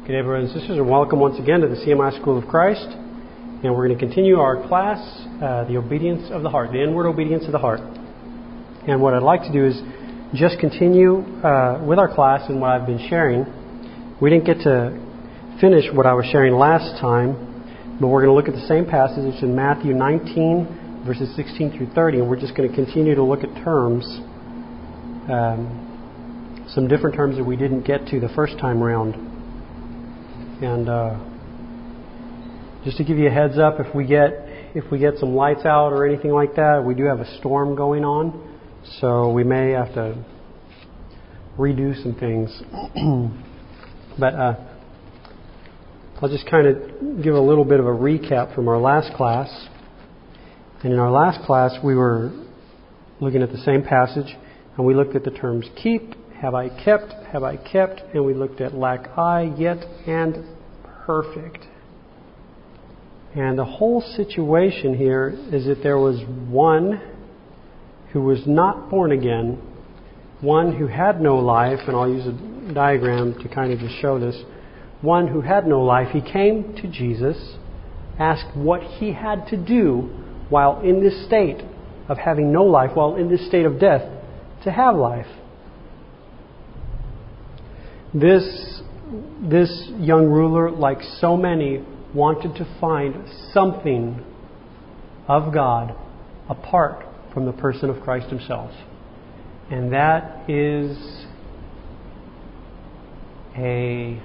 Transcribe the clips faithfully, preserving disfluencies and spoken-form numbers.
Good day, brothers and sisters, and welcome once again to the C M I School of Christ. And we're going to continue our class, uh, the obedience of the heart, the inward obedience of the heart. And what I'd like to do is just continue uh, with our class and what I've been sharing. We didn't get to finish what I was sharing last time, but we're going to look at the same passage. It's in Matthew nineteen, verses sixteen through thirty, and we're just going to continue to look at terms, um, some different terms that we didn't get to the first time around. And uh, just to give you a heads up, if we get if we get some lights out or anything like that, we do have a storm going on, so we may have to redo some things. But uh, I'll just kind of give a little bit of a recap from our last class. And in our last class, we were looking at the same passage, and we looked at the terms keep, have I kept, have I kept, and we looked at lack I, yet, and perfect. And the whole situation here is that there was one who was not born again, one who had no life, and I'll use a diagram to kind of just show this. One who had no life, he came to Jesus, asked what he had to do while in this state of having no life, while in this state of death, to have life. This, this young ruler, like so many, wanted to find something of God apart from the person of Christ Himself. And that is a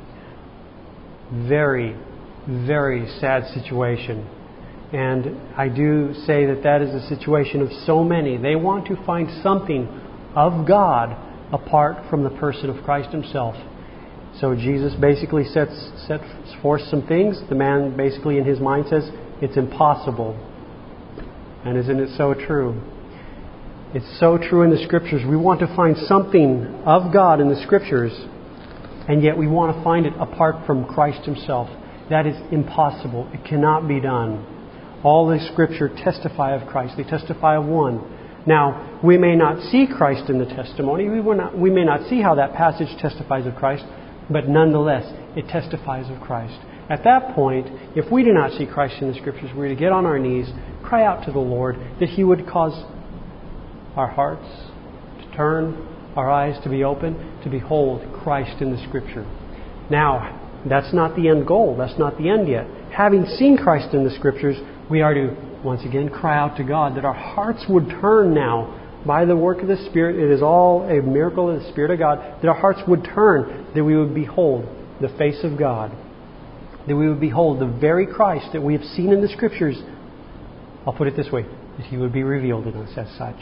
very, very sad situation. And I do say that that is the situation of so many. They want to find something of God apart from the person of Christ Himself. So Jesus basically sets, sets forth some things. The man basically in his mind says, it's impossible. And isn't it so true? It's so true in the Scriptures. We want to find something of God in the Scriptures, and yet we want to find it apart from Christ Himself. That is impossible. It cannot be done. All the Scripture testify of Christ. They testify of one. Now, we may not see Christ in the testimony. We, will not, we may not see how that passage testifies of Christ, but nonetheless, it testifies of Christ. At that point, if we do not see Christ in the Scriptures, we're to get on our knees, cry out to the Lord that He would cause our hearts to turn, our eyes to be open, to behold Christ in the Scripture. Now, that's not the end goal. That's not the end yet. Having seen Christ in the Scriptures, we are to, once again, cry out to God that our hearts would turn now by the work of the Spirit. It is all a miracle of the Spirit of God, that our hearts would turn, that we would behold the face of God, that we would behold the very Christ that we have seen in the Scriptures. I'll put it this way, that He would be revealed in us as such.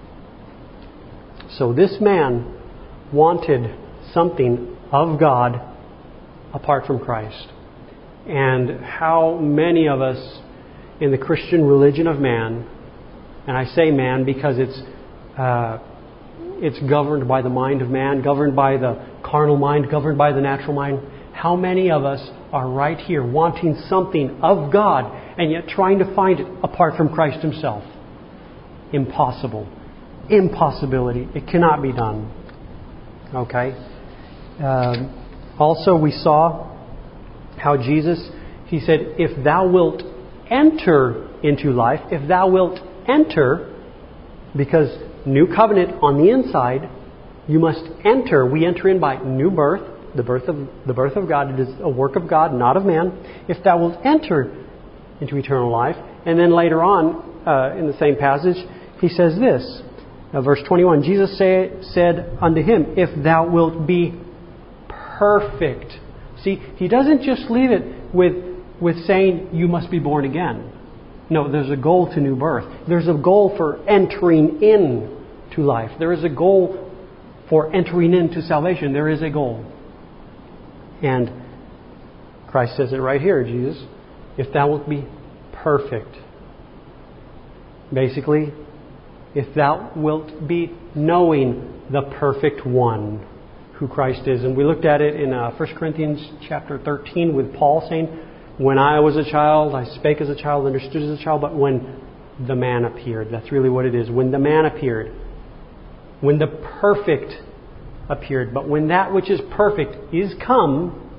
So this man wanted something of God apart from Christ. And how many of us in the Christian religion of man, and I say man because it's uh, it's governed by the mind of man, governed by the carnal mind, governed by the natural mind. How many of us are right here wanting something of God and yet trying to find it apart from Christ Himself? Impossible. Impossibility. It cannot be done. Okay? Um, also, we saw how Jesus, He said, if thou wilt enter into life, if thou wilt enter, because new covenant on the inside, you must enter. We enter in by new birth, the birth of the birth of God. It is a work of God, not of man. If thou wilt enter into eternal life, and then later on uh, in the same passage, He says this, uh, verse twenty-one. Jesus say, said unto him, "If thou wilt be perfect." See, He doesn't just leave it with with saying you must be born again. No, there's a goal to new birth. There's a goal for entering in to life. There is a goal for entering into salvation. There is a goal. And Christ says it right here, Jesus. If thou wilt be perfect. Basically, if thou wilt be knowing the perfect one, who Christ is. And we looked at it in uh, First Corinthians chapter thirteen with Paul saying, when I was a child, I spake as a child, understood as a child, but when the man appeared. That's really what it is. When the man appeared. When the perfect appeared. But when that which is perfect is come,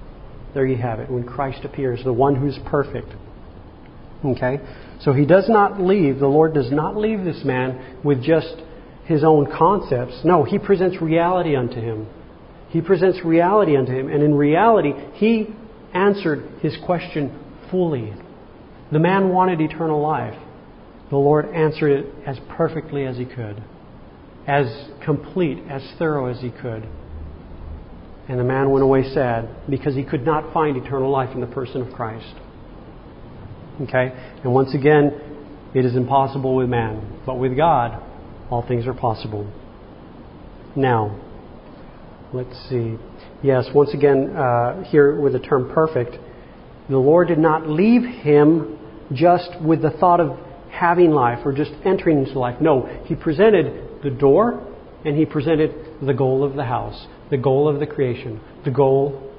There you have it. When Christ appears, the one who's perfect. Okay? So He does not leave, the Lord does not leave this man with just his own concepts. No, He presents reality unto him. He presents reality unto him. And in reality, He answered his question fully. The man wanted eternal life. The Lord answered it as perfectly as He could. As complete, as thorough as He could. And the man went away sad because he could not find eternal life in the person of Christ. Okay? And once again, it is impossible with man. But with God, all things are possible. Now, let's see. Yes, once again, uh, here with the term perfect, the Lord did not leave him just with the thought of having life or just entering into life. No, He presented the door and He presented the goal of the house, the goal of the creation, the goal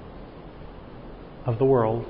of the world,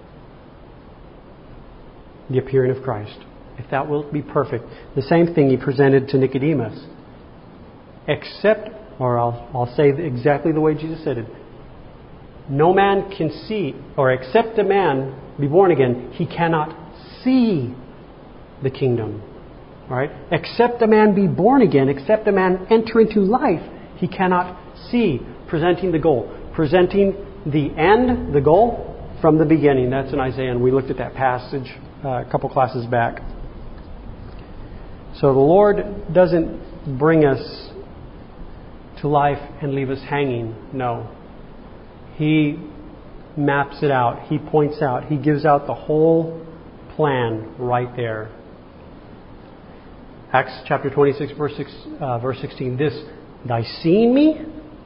the appearing of Christ. If that will be perfect. The same thing He presented to Nicodemus. Except, or I'll, I'll say exactly the way Jesus said it, no man can see, or except a man be born again, he cannot see the kingdom. All right? Except a man be born again, except a man enter into life, he cannot see. Presenting the goal. Presenting the end, the goal, from the beginning. That's in Isaiah, and we looked at that passage uh, a couple classes back. So the Lord doesn't bring us to life and leave us hanging. No. He maps it out. He points out. He gives out the whole plan right there. Acts chapter twenty-six, verse six, uh, verse sixteen. This, thy seeing me,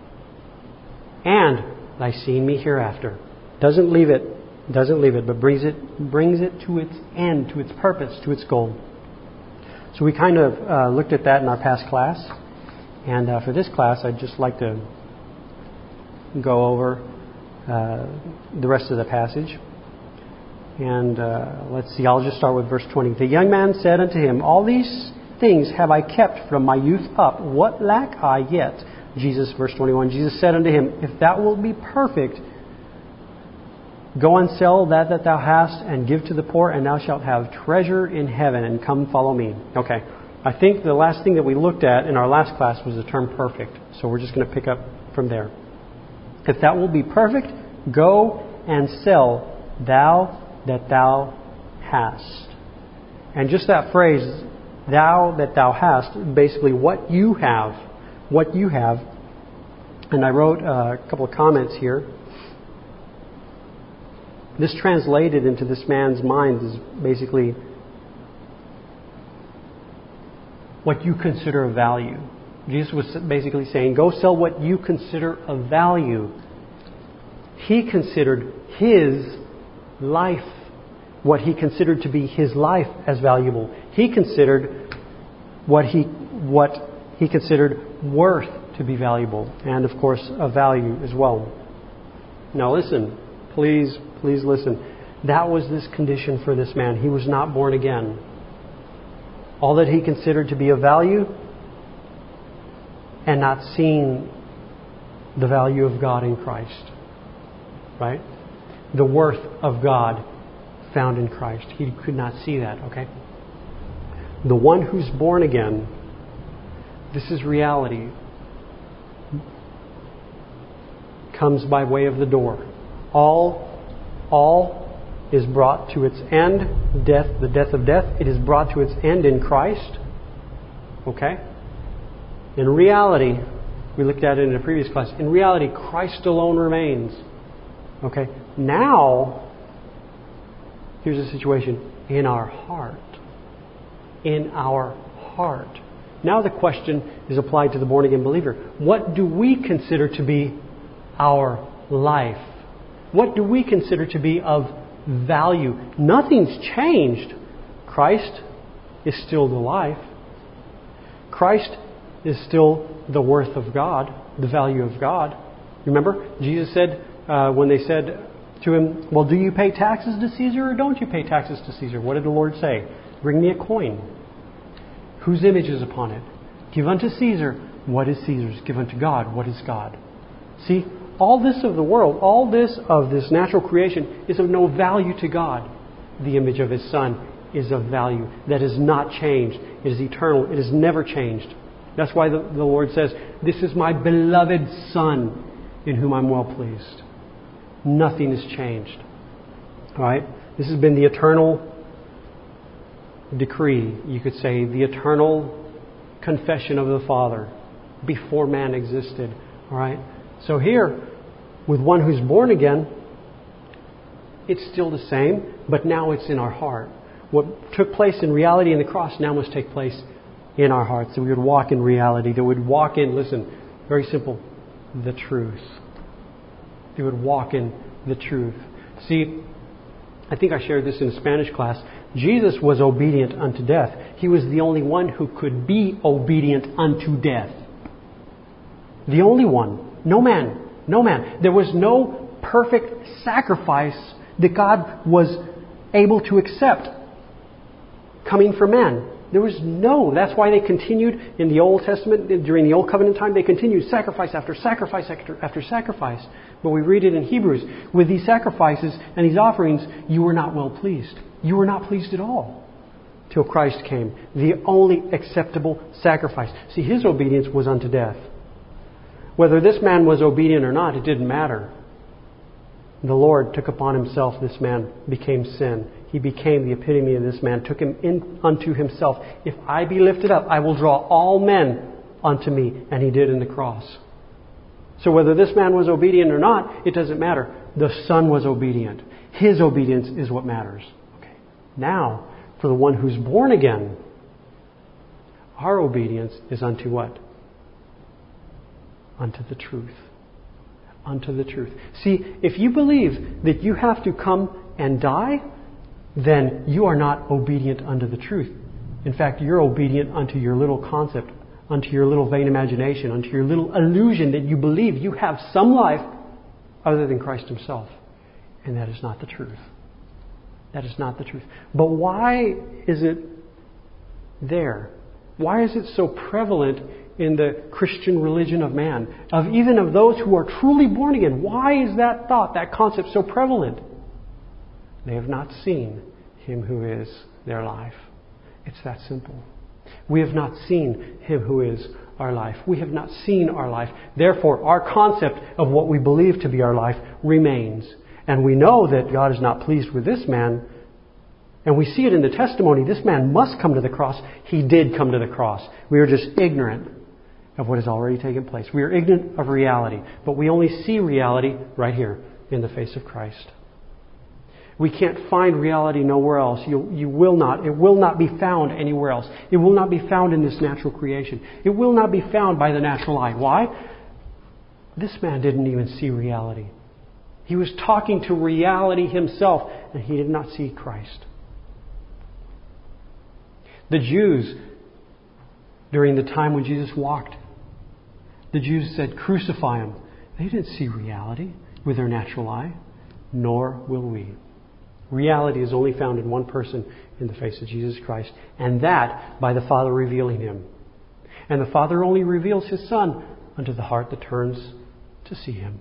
and thy seeing me hereafter. Doesn't leave it. Doesn't leave it, but brings it brings it to its end, to its purpose, to its goal. So we kind of uh, looked at that in our past class, and uh, for this class, I'd just like to go over uh, the rest of the passage. And uh, let's see, I'll just start with verse twenty. The young man said unto him, all these things have I kept from my youth up. What lack I yet? Jesus, verse twenty-one, Jesus said unto him, if thou wilt be perfect, go and sell that that thou hast, and give to the poor, and thou shalt have treasure in heaven, and come follow me. Okay, I think the last thing that we looked at in our last class was the term perfect. So we're just going to pick up from there. If thou wilt be perfect, go and sell thou that thou hast. And just that phrase, thou that thou hast, basically what you have. What you have. And I wrote a couple of comments here. This translated into this man's mind is basically what you consider of value. Jesus was basically saying, go sell what you consider of value. He considered his life, what he considered to be his life, as valuable. He considered what he what he considered worth to be valuable, and of course of value as well. Now listen, please, please listen. That was this condition for this man. He was not born again. All that he considered to be of value, and not seeing the value of God in Christ. Right? The worth of God found in Christ. He could not see that, okay? The one who's born again, this is reality, comes by way of the door. All, all is brought to its end, death, the death of death, it is brought to its end in Christ. Okay? In reality, we looked at it in a previous class, in reality, Christ alone remains. Okay? Now, here's the situation. In our heart. In our heart. Now the question is applied to the born-again believer. What do we consider to be our life? What do we consider to be of value? Nothing's changed. Christ is still the life. Christ is still the worth of God, the value of God. Remember, Jesus said, uh, when they said to him, well, do you pay taxes to Caesar or don't you pay taxes to Caesar? What did the Lord say? Bring me a coin. Whose image is upon it? Give unto Caesar what is Caesar's. Give unto God what is God. See, all this of the world, all this of this natural creation is of no value to God. The image of His Son is of value. That is not changed. It is eternal. It is never changed. That's why the, the Lord says, "This is my beloved Son in whom I'm well pleased." Nothing has changed. All right? This has been the eternal decree, you could say, the eternal confession of the Father before man existed. All right? So here, with one who's born again, it's still the same, but now it's in our heart. What took place in reality in the cross now must take place in our hearts. That we would walk in reality. That we would walk in, listen, very simple, the truth. They would walk in the truth. See, I think I shared this in a Spanish class. Jesus was obedient unto death. He was the only one who could be obedient unto death. The only one. No man. No man. There was no perfect sacrifice that God was able to accept coming from man. There was no. That's why they continued in the Old Testament, during the Old Covenant time, they continued sacrifice after sacrifice after, after sacrifice. But we read it in Hebrews. With these sacrifices and these offerings, you were not well pleased. You were not pleased at all till Christ came. The only acceptable sacrifice. See, His obedience was unto death. Whether this man was obedient or not, it didn't matter. The Lord took upon Himself this man, became sin. He became the epitome of this man, took him in unto Himself. If I be lifted up, I will draw all men unto me. And He did in the cross. So whether this man was obedient or not, it doesn't matter. The Son was obedient. His obedience is what matters. Okay. Now, for the one who's born again, our obedience is unto what? Unto the truth. Unto the truth. See, if you believe that you have to come and die, then you are not obedient unto the truth. In fact, you're obedient unto your little concept, unto your little vain imagination, unto your little illusion that you believe you have some life other than Christ Himself. And that is not the truth. That is not the truth. But why is it there? Why is it so prevalent in the Christian religion of man, of even of those who are truly born again? Why is that thought, that concept so prevalent? They have not seen Him who is their life. It's that simple. We have not seen Him who is our life. We have not seen our life. Therefore, our concept of what we believe to be our life remains. And we know that God is not pleased with this man. And we see it in the testimony. This man must come to the cross. He did come to the cross. We are just ignorant of what has already taken place. We are ignorant of reality. But we only see reality right here in the face of Christ. We can't find reality nowhere else. You, you will not. It will not be found anywhere else. It will not be found in this natural creation. It will not be found by the natural eye. Why? This man didn't even see reality. He was talking to reality himself, and he did not see Christ. The Jews, during the time when Jesus walked, the Jews said, "Crucify Him." They didn't see reality with their natural eye, nor will we. Reality is only found in one person, in the face of Jesus Christ, and that by the Father revealing Him. And the Father only reveals His Son unto the heart that turns to see Him.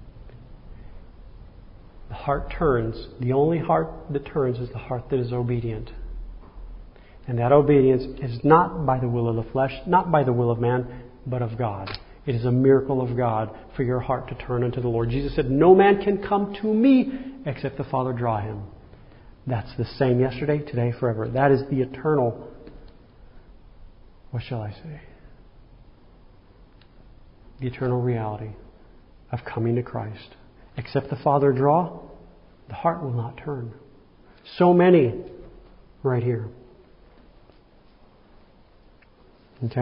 The heart turns, the only heart that turns is the heart that is obedient. And that obedience is not by the will of the flesh, not by the will of man, but of God. It is a miracle of God for your heart to turn unto the Lord. Jesus said, "No man can come to me except the Father draw him." That's the same yesterday, today, forever. That is the eternal, what shall I say? The eternal reality of coming to Christ. Except the Father draw, the heart will not turn. So many right here. Okay?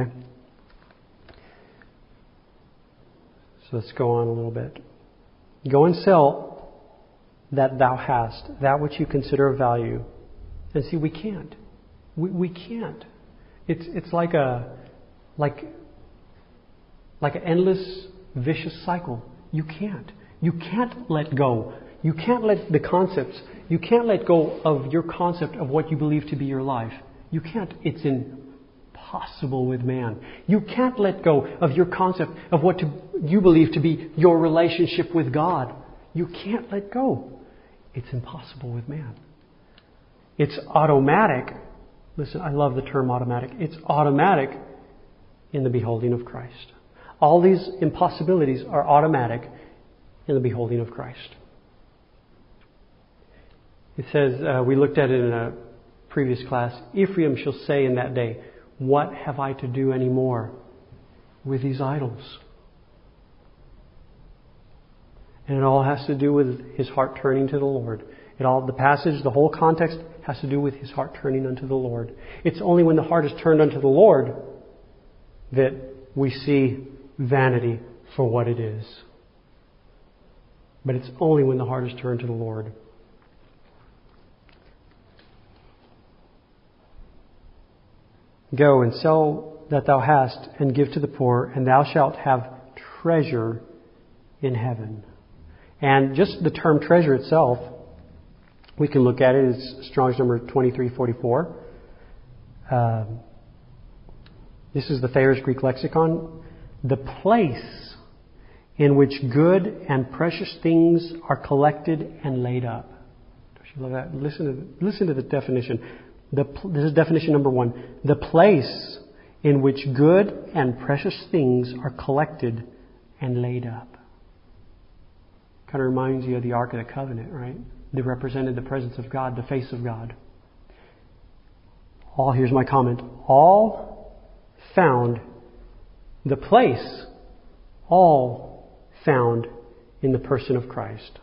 So let's go on a little bit. Go and sell that thou hast, that which you consider of value. And see, we can't. We we can't. It's it's like a like like an endless vicious cycle. You can't. You can't let go. You can't let the concepts. You can't let go of your concept of what you believe to be your life. You can't. It's impossible with man. You can't let go of your concept of what to, you believe to be your relationship with God. You can't let go. It's impossible with man. It's automatic. Listen, I love the term automatic. It's automatic in the beholding of Christ. All these impossibilities are automatic in the beholding of Christ. It says, uh, we looked at it in a previous class, Ephraim shall say in that day, what have I to do anymore with these idols? And it all has to do with his heart turning to the Lord. It all, the passage, the whole context has to do with his heart turning unto the Lord. It's only when the heart is turned unto the Lord that we see vanity for what it is. But it's only when the heart is turned to the Lord. Go and sell that thou hast, and give to the poor, and thou shalt have treasure in heaven. And just the term treasure itself, we can look at it. It's Strong's number twenty-three forty-four. Um, this is the Thayer's Greek Lexicon. The place in which good and precious things are collected and laid up. Don't you love that? Listen to, listen to the definition. The, this is definition number one. The place in which good and precious things are collected and laid up. Kind of reminds you of the Ark of the Covenant, right? They represented the presence of God, the face of God. All, here's my comment. All found, the place, all found in the person of Christ.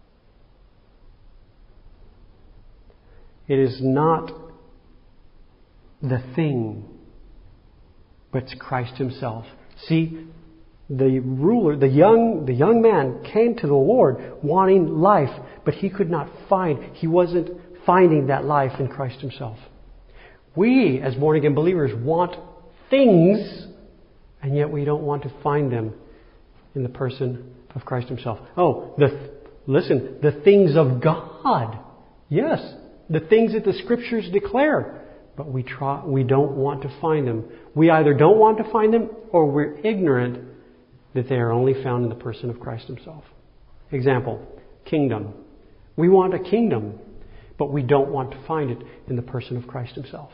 It is not the thing, but it's Christ Himself. See, the ruler, the young, the young man came to the Lord wanting life, but he could not find, he wasn't finding that life in Christ Himself. We, as born again believers, want things, and yet we don't want to find them in the person of Christ Himself. Oh, the listen, the things of God. Yes, the things that the Scriptures declare. But we try, we don't want to find them. We either don't want to find them, or we're ignorant that they are only found in the person of Christ Himself. Example, kingdom. We want a kingdom, but we don't want to find it in the person of Christ Himself.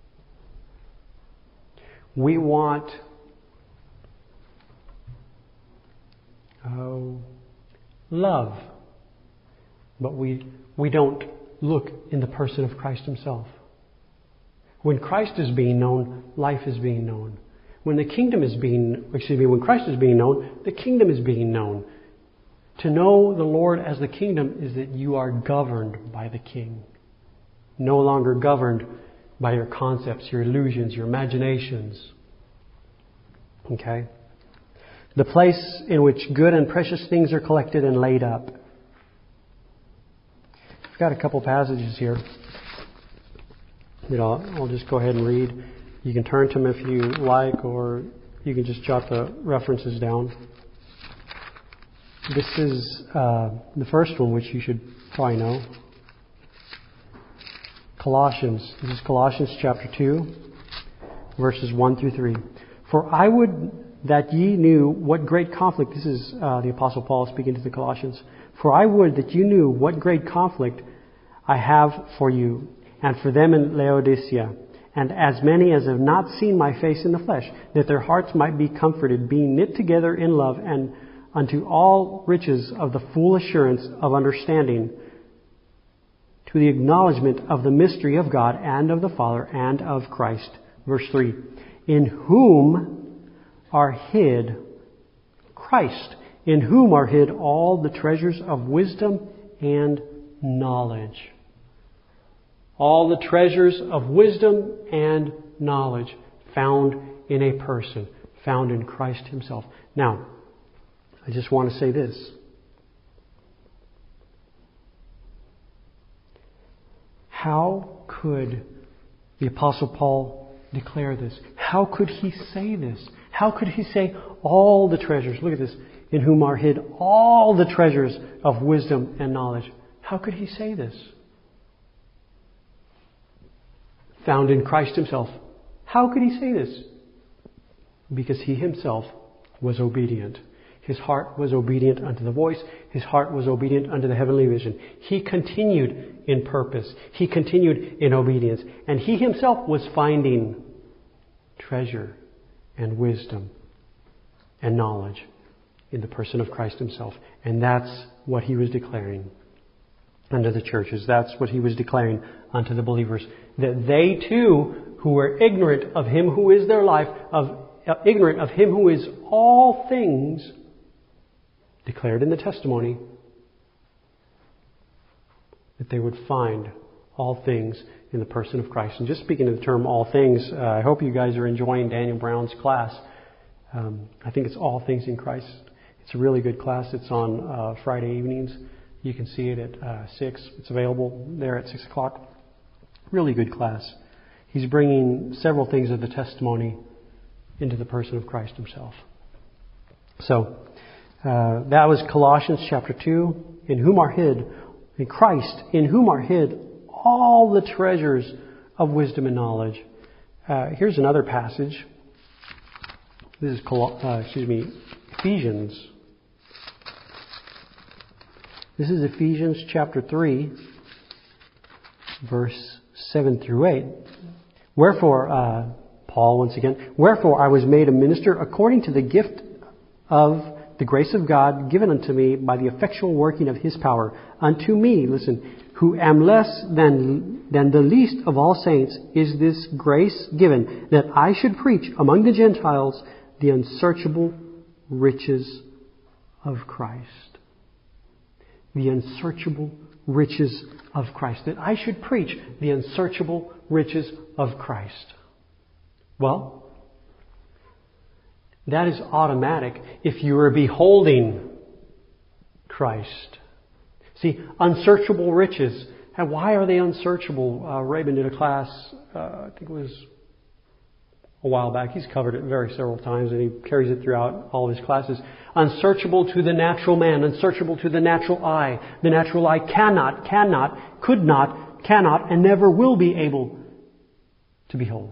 We want oh, love, but we we don't look in the person of Christ Himself. When Christ is being known, life is being known. When the kingdom is being, excuse me, when Christ is being known, the kingdom is being known. To know the Lord as the kingdom is that you are governed by the King. No longer governed by your concepts, your illusions, your imaginations. Okay? The place in which good and precious things are collected and laid up. I've got a couple passages here. You know, I'll just go ahead and read. You can turn to them if you like, or you can just jot the references down. This is uh, the first one, which you should probably know. Colossians. This is Colossians chapter two, verses one through three. For I would that ye knew what great conflict, this is uh, the Apostle Paul speaking to the Colossians. For I would that you knew what great conflict I have for you, and for them in Laodicea, and as many as have not seen my face in the flesh, that their hearts might be comforted, being knit together in love, and unto all riches of the full assurance of understanding, to the acknowledgement of the mystery of God and of the Father and of Christ. Verse three, in whom are hid Christ, in whom are hid all the treasures of wisdom and knowledge. All the treasures of wisdom and knowledge found in a person, found in Christ Himself. Now, I just want to say this. How could the Apostle Paul declare this? How could he say this? How could he say all the treasures? Look at this. In whom are hid all the treasures of wisdom and knowledge. How could he say this? Found in Christ Himself. How could he say this? Because he himself was obedient. His heart was obedient unto the voice. His heart was obedient unto the heavenly vision. He continued in purpose. He continued in obedience. And he himself was finding treasure and wisdom and knowledge in the person of Christ himself. And that's what he was declaring unto the churches. That's what he was declaring unto the believers. That they too, who were ignorant of him who is their life, of uh, ignorant of him who is all things, declared in the testimony that they would find all things in the person of Christ. And just speaking of the term all things, uh, I hope you guys are enjoying Daniel Brown's class. Um, I think it's All Things in Christ. It's a really good class. It's on uh, Friday evenings. You can see it at uh, six. It's available there at six o'clock. Really good class. He's bringing several things of the testimony into the person of Christ himself. So, uh, that was Colossians chapter two, in whom are hid, in Christ, in whom are hid all the treasures of wisdom and knowledge. Uh, here's another passage. This is, Col- uh, excuse me, Ephesians. This is Ephesians chapter three, verse seven through eight. Wherefore, uh, Paul once again, wherefore I was made a minister according to the gift of the grace of God given unto me by the effectual working of his power. Unto me, listen, who am less than, than the least of all saints, is this grace given, that I should preach among the Gentiles the unsearchable riches of Christ. The unsearchable riches of Christ. That I should preach the unsearchable riches of Christ. Well, that is automatic if you are beholding Christ. See, unsearchable riches. And why are they unsearchable? Uh, Rabin did a class, uh, I think it was a while back. He's covered it very several times and he carries it throughout all of his classes. Unsearchable to the natural man, unsearchable to the natural eye. The natural eye cannot, cannot, could not, cannot, and never will be able to behold.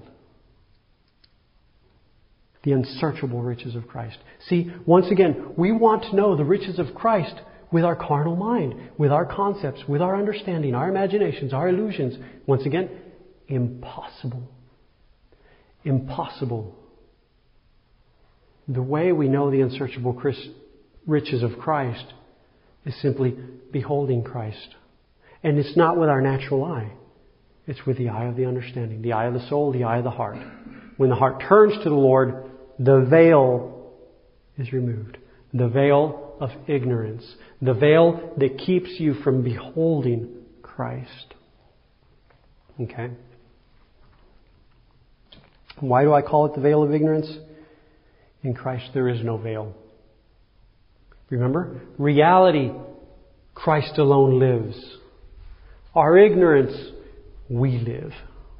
The unsearchable riches of Christ. See, once again, we want to know the riches of Christ with our carnal mind, with our concepts, with our understanding, our imaginations, our illusions. Once again, impossible. Impossible. The way we know the unsearchable riches of Christ is simply beholding Christ. And it's not with our natural eye. It's with the eye of the understanding, the eye of the soul, the eye of the heart. When the heart turns to the Lord, the veil is removed. The veil of ignorance. The veil that keeps you from beholding Christ. Okay? Why do I call it the veil of ignorance? In Christ there is no veil. Remember? Reality, Christ alone lives. Our ignorance, we live.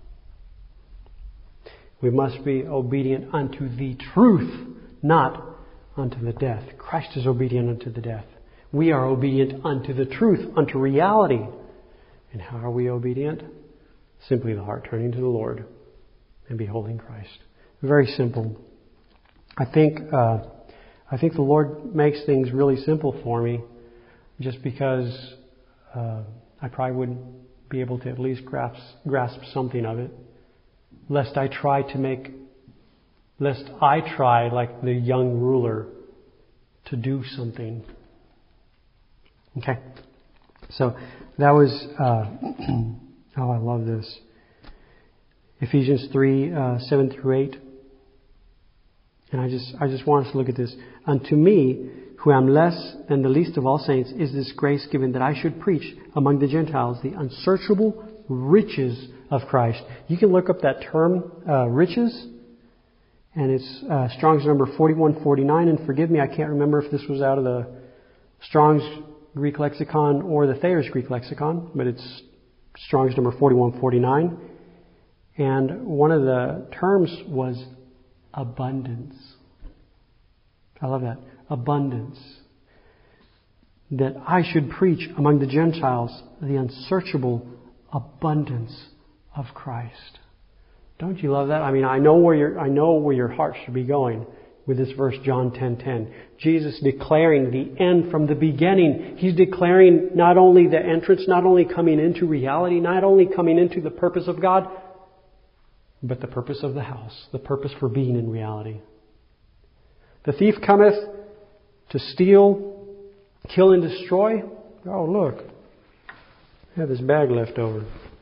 We must be obedient unto the truth, not unto the death. Christ is obedient unto the death. We are obedient unto the truth, unto reality. And how are we obedient? Simply the heart turning to the Lord and beholding Christ. Very simple. I think uh, I think the Lord makes things really simple for me, just because uh, I probably wouldn't be able to at least grasp grasp something of it. Lest I try to make, lest I try like the young ruler to do something. Okay, so that was. Uh, oh, I love this. Ephesians three uh, seven through eight. And I just I just want us to look at this. Unto me, who am less than the least of all saints, is this grace given, that I should preach among the Gentiles the unsearchable riches of Christ. You can look up that term, uh, riches, and it's uh, Strong's number forty-one forty-nine. And forgive me, I can't remember if this was out of the Strong's Greek lexicon or the Thayer's Greek lexicon, but it's Strong's number forty-one forty-nine. And one of the terms was abundance. I love that. Abundance. That I should preach among the Gentiles the unsearchable abundance of Christ. Don't you love that? I mean, I know where your I know where your heart should be going with this verse, John ten ten. Jesus declaring the end from the beginning. He's declaring not only the entrance, not only coming into reality, not only coming into the purpose of God, but the purpose of the house, the purpose for being in reality. The thief cometh to steal, kill, and destroy. Oh, look. I have this bag left over.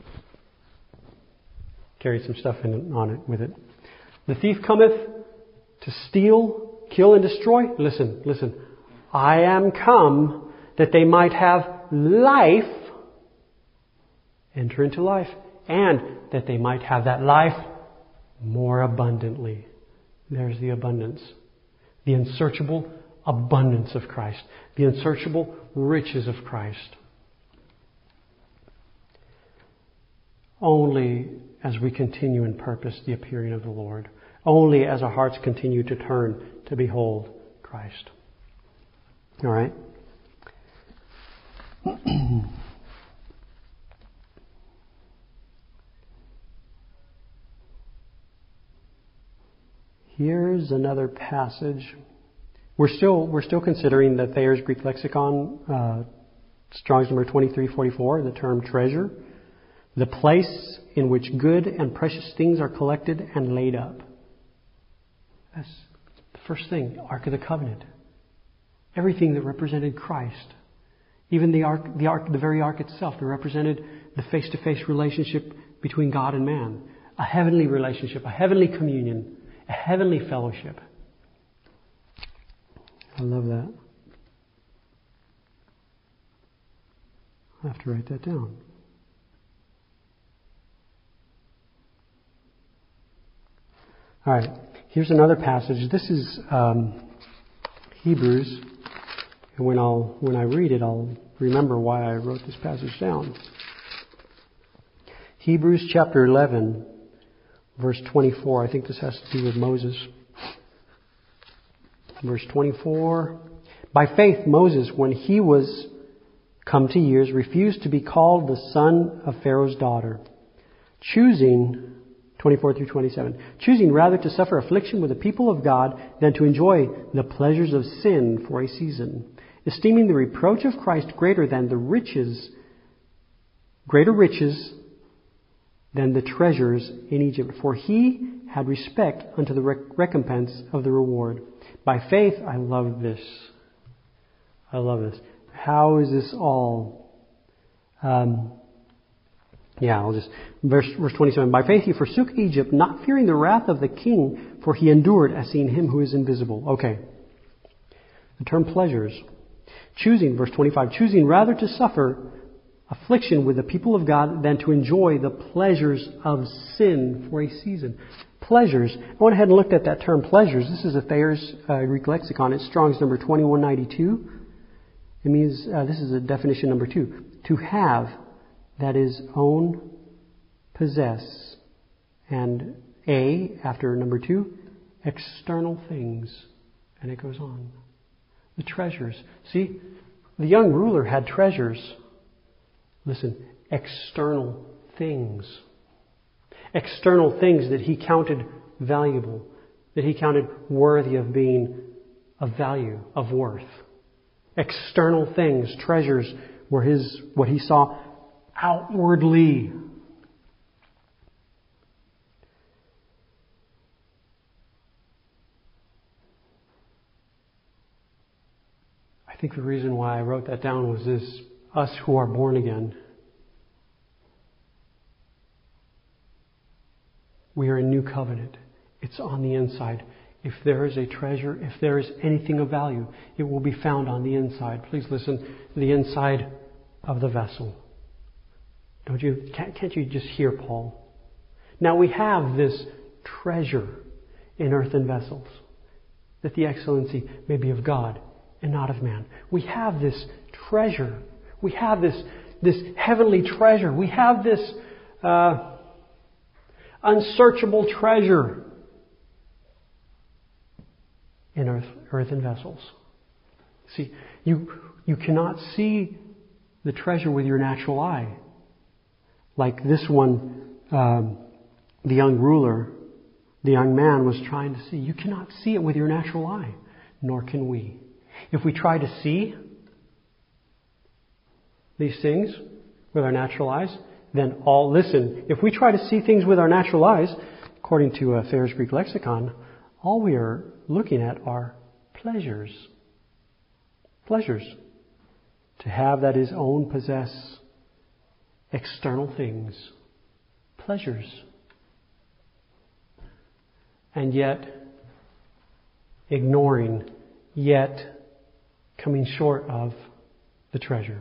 Carried some stuff in on it with it. The thief cometh to steal, kill, and destroy. Listen, listen. I am come that they might have life, enter into life, and that they might have that life more abundantly. There's the abundance. The unsearchable abundance of Christ. The unsearchable riches of Christ. Only as we continue in purpose the appearing of the Lord. Only as our hearts continue to turn to behold Christ. All right? Here's another passage. We're still we're still considering the Thayer's Greek Lexicon, uh, Strong's number twenty-three forty-four, the term treasure, the place in which good and precious things are collected and laid up. That's the first thing, Ark of the Covenant. Everything that represented Christ. Even the ark, the ark, the very ark itself, that represented the face-to-face relationship between God and man. A heavenly relationship, a heavenly communion, a heavenly fellowship. I love that. I'll have to write that down. All right. Here's another passage. This is um, Hebrews. And when I'll when I read it, I'll remember why I wrote this passage down. Hebrews chapter eleven, verse twenty-four. I think this has to do with Moses. Verse twenty-four. By faith, Moses, when he was come to years, refused to be called the son of Pharaoh's daughter, choosing, twenty-four through twenty-seven, choosing rather to suffer affliction with the people of God than to enjoy the pleasures of sin for a season, esteeming the reproach of Christ greater than the riches, greater riches than the treasures in Egypt, for he had respect unto the rec- recompense of the reward. By faith, I love this. I love this. How is this all? Um, yeah, I'll just verse verse twenty-seven. By faith he forsook Egypt, not fearing the wrath of the king, for he endured as seeing him who is invisible. Okay. The term pleasures. Choosing, verse twenty-five, choosing rather to suffer affliction with the people of God than to enjoy the pleasures of sin for a season. Pleasures. I went ahead and looked at that term pleasures. This is a Thayer's uh, Greek lexicon. It's Strong's number twenty-one ninety-two. It means, uh, this is a definition number two. To have, that is, own, possess. And A, after number two, external things. And it goes on. The treasures. See, the young ruler had treasures. Listen, external things. External things that he counted valuable, that he counted worthy of being of value, of worth. External things, treasures, were his what he saw outwardly. I think the reason why I wrote that down was this: us who are born again. We are a new covenant. It's on the inside. If there is a treasure, if there is anything of value, it will be found on the inside. Please listen, the inside of the vessel. Don't you? Can't, can't you just hear Paul? Now we have this treasure in earthen vessels, that the excellency may be of God and not of man. We have this treasure. We have this this heavenly treasure. We have this uh, unsearchable treasure in earth, earthen vessels. See, you you cannot see the treasure with your natural eye, like this one um, the young ruler, the young man was trying to see. You cannot see it with your natural eye, nor can we. If we try to see these things with our natural eyes, then all, listen, if we try to see things with our natural eyes, according to uh, Thayer's Greek Lexicon, all we are looking at are pleasures. Pleasures. To have, that is, own, possess external things. Pleasures. And yet, ignoring, yet coming short of the treasure.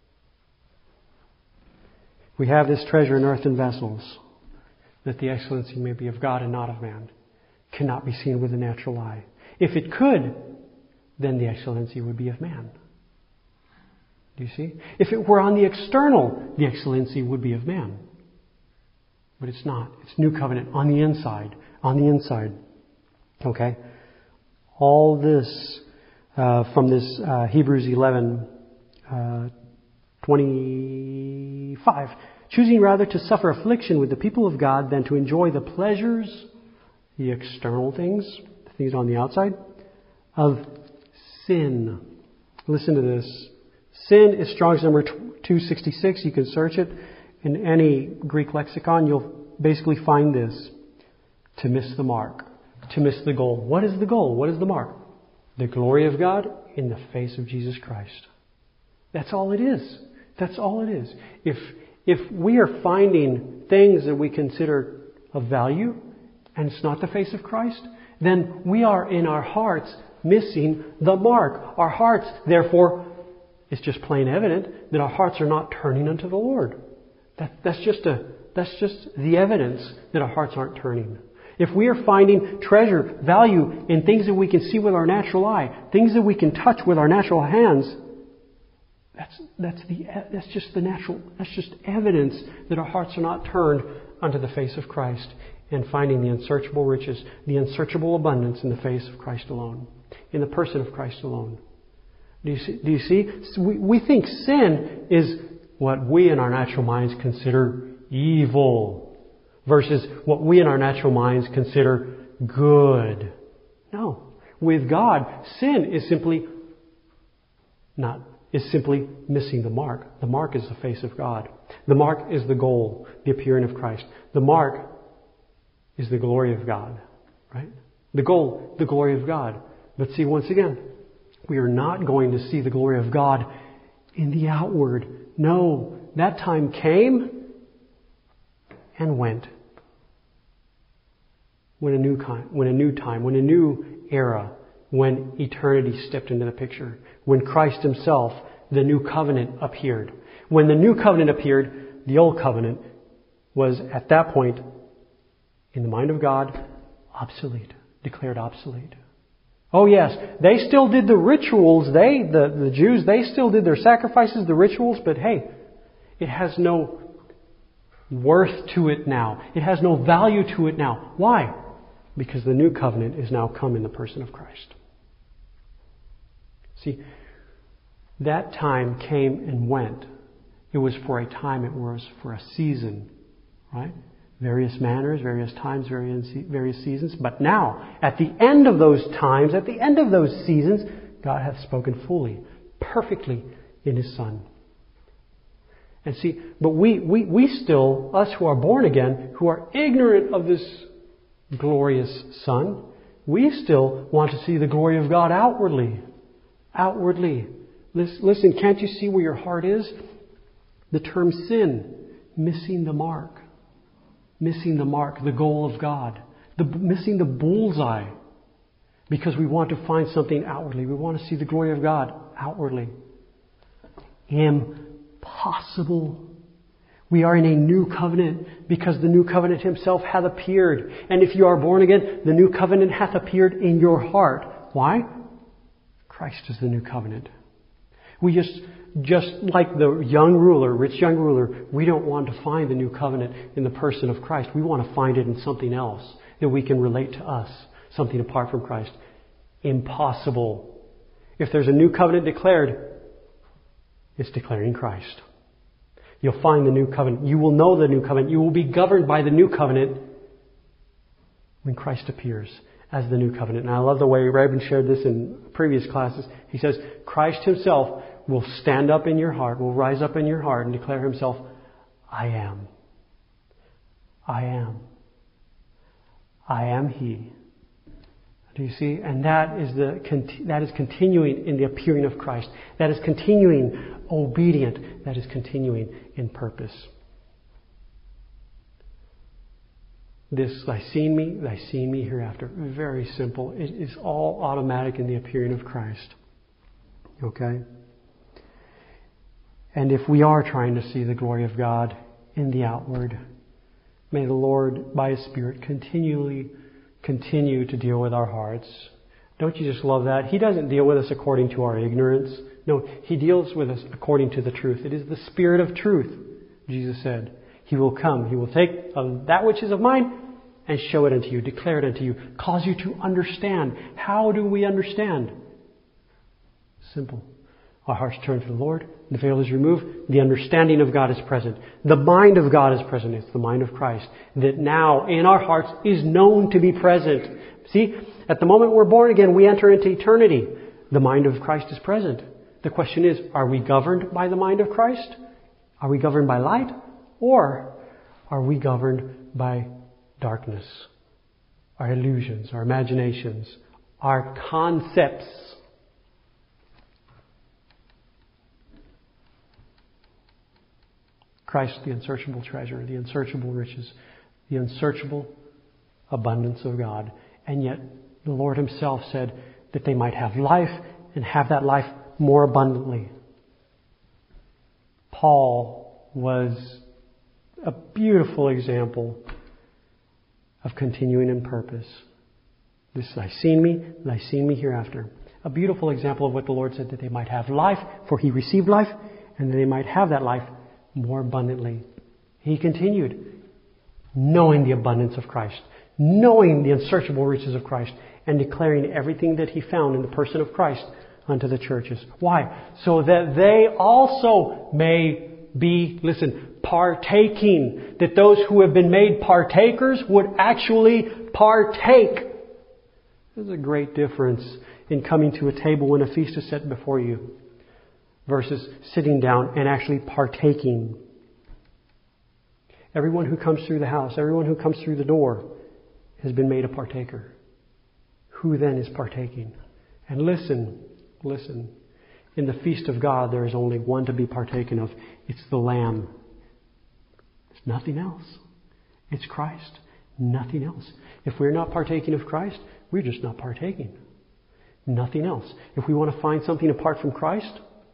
We have this treasure in earthen vessels, that the excellency may be of God and not of man. Cannot be seen with the natural eye. If it could, then the excellency would be of man. Do you see? If it were on the external, the excellency would be of man. But it's not. It's new covenant on the inside. On the inside. Okay? All this uh, from this uh, Hebrews eleven uh, twenty-five. Choosing rather to suffer affliction with the people of God than to enjoy the pleasures, the external things, the things on the outside, of sin. Listen to this. Sin is Strong's number two sixty-six. You can search it in any Greek lexicon. You'll basically find this. To miss the mark. To miss the goal. What is the goal? What is the mark? The glory of God in the face of Jesus Christ. That's all it is. That's all it is. If if we are finding things that we consider of value and it's not the face of Christ, then we are in our hearts missing the mark. Our hearts, therefore, it's just plain evident that our hearts are not turning unto the Lord. That, that's just a that's just the evidence that our hearts aren't turning. If we are finding treasure, value in things that we can see with our natural eye, things that we can touch with our natural hands, that's that's the that's just the natural that's just evidence that our hearts are not turned unto the face of Christ and finding the unsearchable riches, the unsearchable abundance in the face of Christ alone, in the person of Christ alone. Do you see? Do you see? We, we think sin is what we in our natural minds consider evil versus what we in our natural minds consider good. No. With God, sin is simply not is simply missing the mark. The mark is the face of God. The mark is the goal, the appearing of Christ. The mark is the glory of God. Right? The goal, the glory of God. But see, once again, we are not going to see the glory of God in the outward. No, that time came and went. When a new time, when a new time, when a new era, when eternity stepped into the picture, when Christ Himself, the new covenant, appeared. When the new covenant appeared, the old covenant was at that point, in the mind of God, obsolete, declared obsolete. Oh yes, they still did the rituals. They, the, the Jews, they still did their sacrifices, the rituals, but hey, it has no worth to it now. It has no value to it now. Why? Because the new covenant is now come in the person of Christ. See, that time came and went. It was for a time, it was for a season, right? Various manners, various times, various various seasons. But now, at the end of those times, at the end of those seasons, God hath spoken fully, perfectly in His Son. And see, but we, we, we still, us who are born again, who are ignorant of this glorious Son, we still want to see the glory of God outwardly. Outwardly. Listen, can't you see where your heart is? The term sin, missing the mark. Missing the mark, the goal of God. The, missing the bullseye. Because we want to find something outwardly. We want to see the glory of God outwardly. Impossible. We are in a new covenant because the new covenant Himself hath appeared. And if you are born again, the new covenant hath appeared in your heart. Why? Christ is the new covenant. We just, just like the young ruler, rich young ruler, we don't want to find the new covenant in the person of Christ. We want to find it in something else that we can relate to us, something apart from Christ. Impossible. If there's a new covenant declared, it's declaring Christ. You'll find the new covenant. You will know the new covenant. You will be governed by the new covenant when Christ appears as the new covenant. And I love the way Rabin shared this in previous classes. He says, Christ himself will stand up in your heart, will rise up in your heart and declare himself, I am. I am. I am he. Do you see? And that is the that is continuing in the appearing of Christ. That is continuing obedient. That is continuing in purpose. This, thy seen me, thy seen me hereafter. Very simple. It is all automatic in the appearing of Christ. Okay? And if we are trying to see the glory of God in the outward, may the Lord, by His Spirit, continually continue to deal with our hearts. Don't you just love that? He doesn't deal with us according to our ignorance. No, He deals with us according to the truth. It is the Spirit of truth, Jesus said. He will come. He will take of that which is of mine and show it unto you, declare it unto you, cause you to understand. How do we understand? Simple. Our hearts turn to the Lord. The veil is removed. The understanding of God is present. The mind of God is present. It's the mind of Christ that now in our hearts is known to be present. See, at the moment we're born again, we enter into eternity. The mind of Christ is present. The question is, are we governed by the mind of Christ? Are we governed by light? Or are we governed by darkness? Our illusions, our imaginations, our concepts. Christ, the unsearchable treasure, the unsearchable riches, the unsearchable abundance of God. And yet the Lord Himself said that they might have life and have that life more abundantly. Paul was a beautiful example of continuing in purpose. This, thy seen me, thy seen me hereafter. A beautiful example of what the Lord said, that they might have life, for He received life, and that they might have that life more abundantly. He continued, knowing the abundance of Christ, knowing the unsearchable riches of Christ, and declaring everything that he found in the person of Christ unto the churches. Why? So that they also may be, listen, partaking. That those who have been made partakers would actually partake. There's a great difference in coming to a table when a feast is set before you versus sitting down and actually partaking. Everyone who comes through the house, everyone who comes through the door has been made a partaker. Who then is partaking? And listen, listen. In the feast of God, there is only one to be partaken of. It's the Lamb. It's nothing else. It's Christ. Nothing else. If we're not partaking of Christ, we're just not partaking. Nothing else. If we want to find something apart from Christ,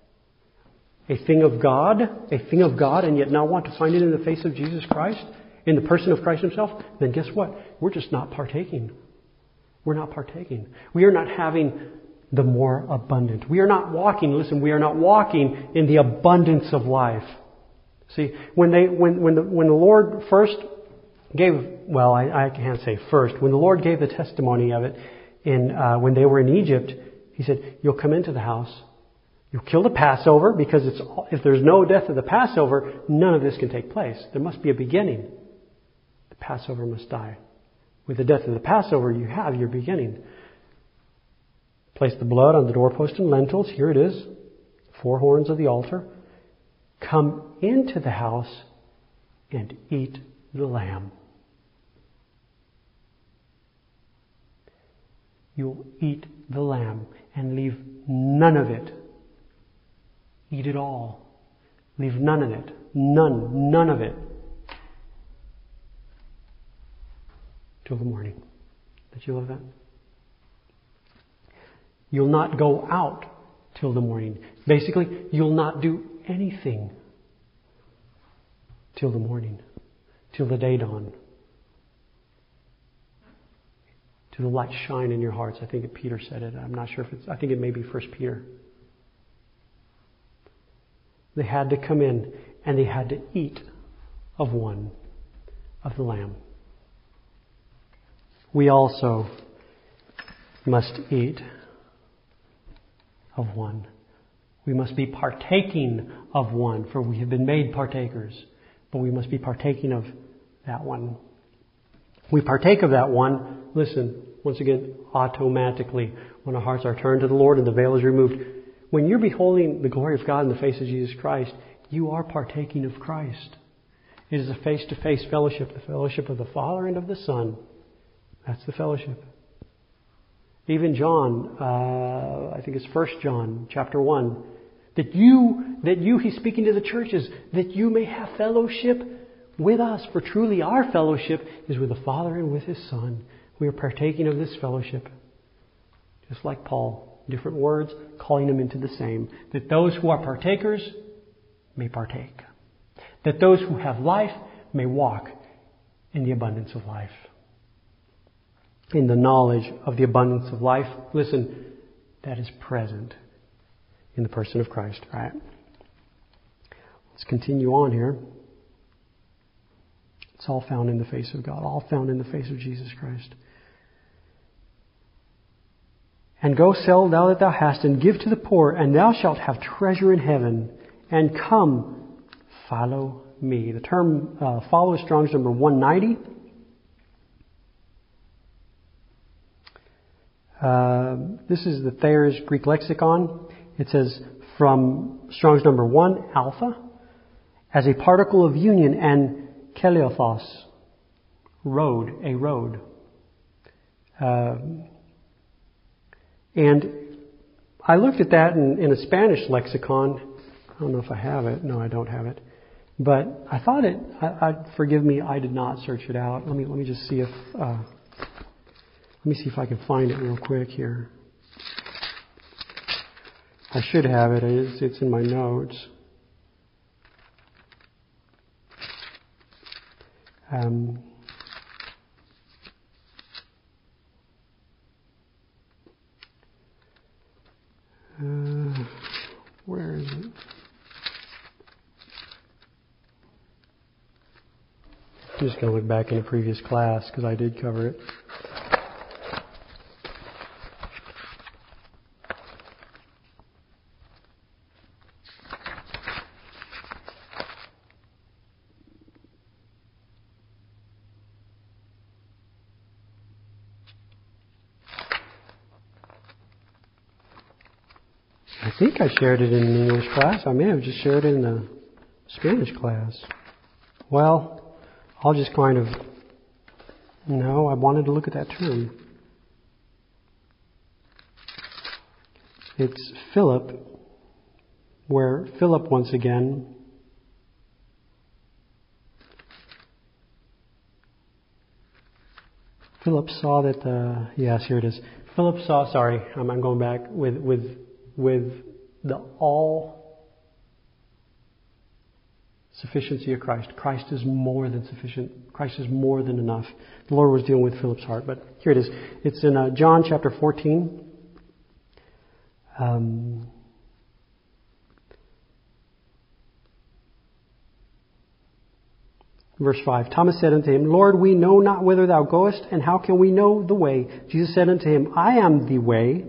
a thing of God, a thing of God, and yet not want to find it in the face of Jesus Christ, in the person of Christ Himself, then guess what? We're just not partaking. We're not partaking. We are not having the more abundant. We are not walking, listen, we are not walking in the abundance of life. See, when they, when, when the, when the Lord first gave, well, I, I can't say first, when the Lord gave the testimony of it in, uh, when they were in Egypt, He said, you'll come into the house, you'll kill the Passover, because it's, if there's no death of the Passover, none of this can take place. There must be a beginning. The Passover must die. With the death of the Passover, you have your beginning. Place the blood on the doorpost and lintels. Here it is. Four horns of the altar. Come into the house and eat the lamb. You'll eat the lamb and leave none of it. Eat it all. Leave none of it. None. None of it. Till the morning. Did you love that? You'll not go out till the morning. Basically, you'll not do anything till the morning. Till the day dawn. Till the light shine in your hearts. I think Peter said it. I'm not sure if it's, I think it may be First Peter. They had to come in and they had to eat of one, of the lamb. We also must eat of one. We must be partaking of one, for we have been made partakers. But we must be partaking of that one. We partake of that one listen, once again, automatically, when our hearts are turned to the Lord and the veil is removed, when you're beholding the glory of God in the face of Jesus Christ, you are partaking of Christ. It is a face-to-face fellowship, the fellowship of the Father and of the Son. That's the fellowship. Even John, uh, I think it's First John, chapter one, that you, that you, he's speaking to the churches, that you may have fellowship with us. For truly our fellowship is with the Father and with His Son. We are partaking of this fellowship. Just like Paul, different words, calling them into the same. That those who are partakers may partake. That those who have life may walk in the abundance of life. In the knowledge of the abundance of life, listen, that is present in the person of Christ. All right. Let's continue on here. It's all found in the face of God, all found in the face of Jesus Christ. And go sell thou that thou hast, and give to the poor, and thou shalt have treasure in heaven. And come, follow me. The term uh, follow is Strong's number one ninety. Uh, this is the Thayer's Greek lexicon. It says from Strong's number one, alpha, as a particle of union, and keleothos, road, a road. Uh, and I looked at that in, in a Spanish lexicon. I don't know if I have it. No, I don't have it. But I thought it. I, I forgive me. I did not search it out. Let me let me just see if. Uh, let me see if I can find it real quick here. I should have it. It's, it's in my notes. Um, uh, where is it? I'm just going to look back in a previous class because I did cover it. I think I shared it in an English class. I may have just shared it in the Spanish class. Well, I'll just kind of... No, I wanted to look at that term. It's Philip, where Philip once again... Philip saw that the... Yes, here it is. Philip saw, sorry, I'm, I'm going back, with... with with the all sufficiency of Christ. Christ is more than sufficient. Christ is more than enough. The Lord was dealing with Philip's heart, but here it is. It's in uh, John chapter fourteen. Um, verse five. Thomas said unto him, Lord, we know not whither thou goest, and how can we know the way? Jesus said unto him, I am the way,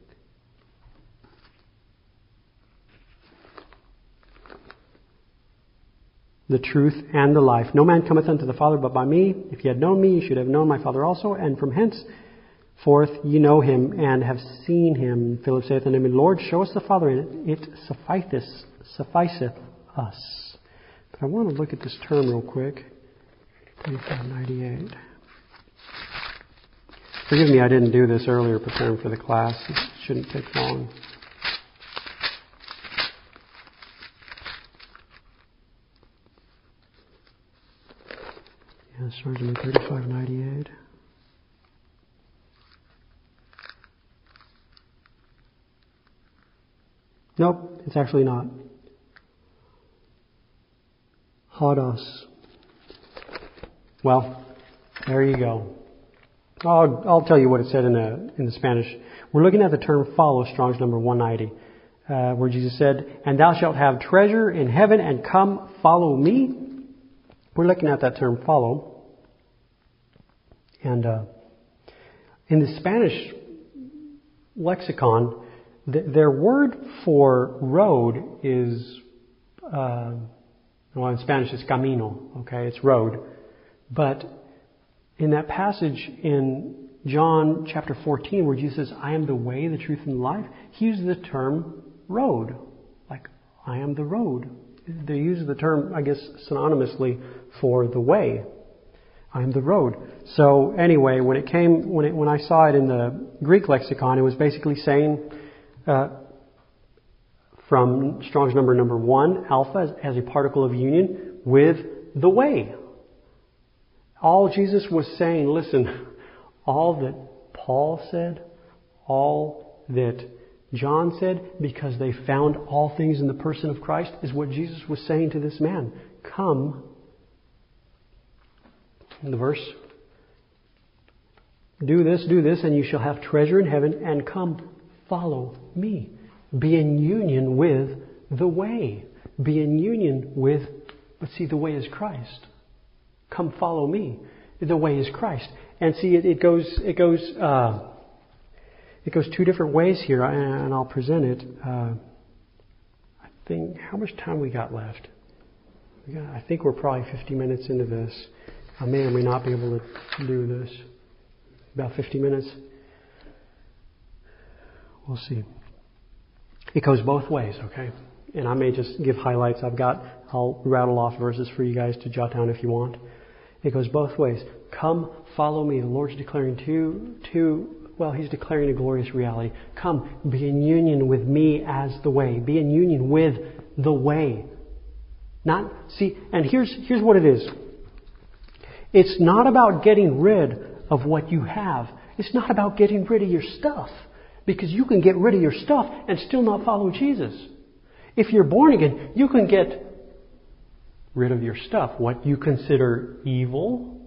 the truth, and the life. No man cometh unto the Father but by me. If ye had known me, ye should have known my Father also. And from henceforth ye know him, and have seen him. Philip saith unto him, Lord, show us the Father, and it sufficeth, sufficeth us. But I want to look at this term real quick. thirty-five ninety-eight. Forgive me, I didn't do this earlier preparing for the class. It shouldn't take long. Yeah, Strong's number thirty-five ninety-eight. Nope, it's actually not. Hodos. Well, there you go. I'll, I'll tell you what it said in the in the Spanish. We're looking at the term follow, Strong's number one ninety, uh, where Jesus said, and thou shalt have treasure in heaven, and come follow me. We're looking at that term follow. And uh, in the Spanish lexicon, th- their word for road is, uh, well, in Spanish it's camino, okay, it's road. But in that passage in John chapter fourteen, where Jesus says, I am the way, the truth, and the life, he uses the term road. Like, I am the road. They use the term, I guess, synonymously for the way. I am the road. So anyway, when it came, when it, when I saw it in the Greek lexicon, it was basically saying, uh, from Strong's number number one, alpha, as, as a particle of union with the way. All Jesus was saying, listen, all that Paul said, all that John said, because they found all things in the person of Christ, is what Jesus was saying to this man. Come, in the verse, do this, do this, and you shall have treasure in heaven, and come, follow me. Be in union with the way. Be in union with, but see, the way is Christ. Come follow me. The way is Christ. And see, it, it goes, it goes, uh, it goes two different ways here, and I'll present it. Uh, I think, how much time we got left? We got, I think we're probably fifty minutes into this. I may or may not be able to do this. About fifty minutes. We'll see. It goes both ways, okay? And I may just give highlights. I've got, I'll rattle off verses for you guys to jot down if you want. It goes both ways. Come, follow me. The Lord's declaring two, two, well, He's declaring a glorious reality. Come, be in union with me as the way. Be in union with the way. Not, see, and here's, here's what it is. It's not about getting rid of what you have. It's not about getting rid of your stuff. Because you can get rid of your stuff and still not follow Jesus. If you're born again, you can get rid of your stuff, what you consider evil,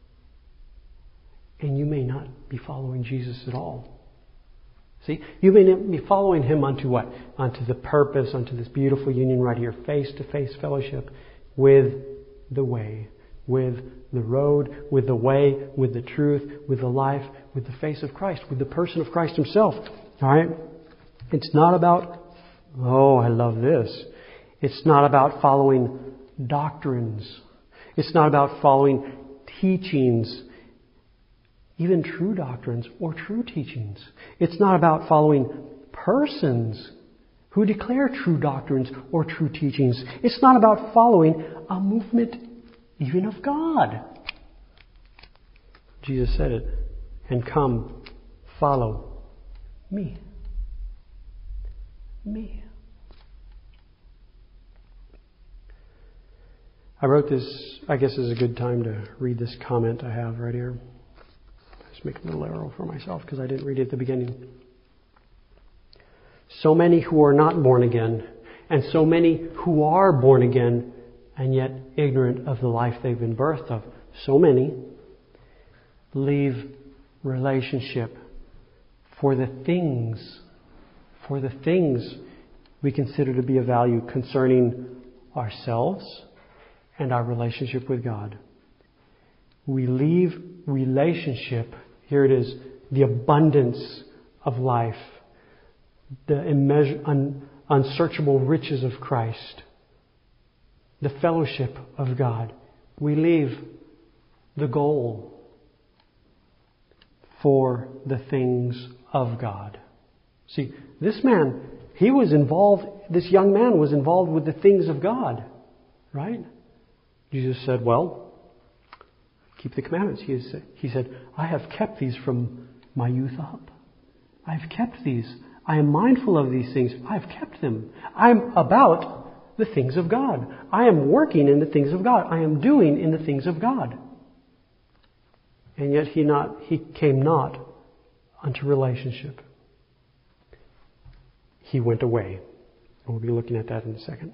and you may not be following Jesus at all. See, you may not be following Him unto what? Unto the purpose, unto this beautiful union right here, face-to-face fellowship with the way, with the road, with the way, with the truth, with the life, with the face of Christ, with the person of Christ Himself. All right? It's not about, oh, I love this. It's not about following doctrines. It's not about following teachings, even true doctrines or true teachings. It's not about following persons who declare true doctrines or true teachings. It's not about following a movement even of God. Jesus said it. And come, follow me. Me. I wrote this, I guess this is a good time to read this comment I have right here. Just make a little arrow for myself because I didn't read it at the beginning. So many who are not born again, and so many who are born again, and yet ignorant of the life they've been birthed of. So many leave relationship for the things, for the things we consider to be of value concerning ourselves and our relationship with God. We leave relationship, here it is, the abundance of life, the immeasur- un- unsearchable riches of Christ, the fellowship of God. We leave the goal for the things of God. See, this man, he was involved, this young man was involved with the things of God. Right? Jesus said, well, keep the commandments. He, is, he said, I have kept these from my youth up. I've kept these. I am mindful of these things. I've kept them. I'm about the things of God. I am working in the things of God. I am doing in the things of God. And yet he not he came not unto relationship. He went away. And we'll be looking at that in a second.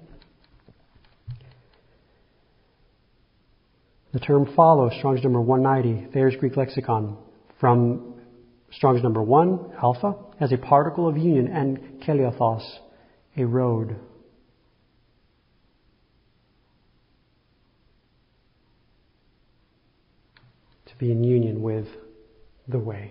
The term follow, Strong's number one ninety, Thayer's Greek lexicon, from Strong's number one, alpha, as a particle of union, and keleothos, a road. To be in union with the way.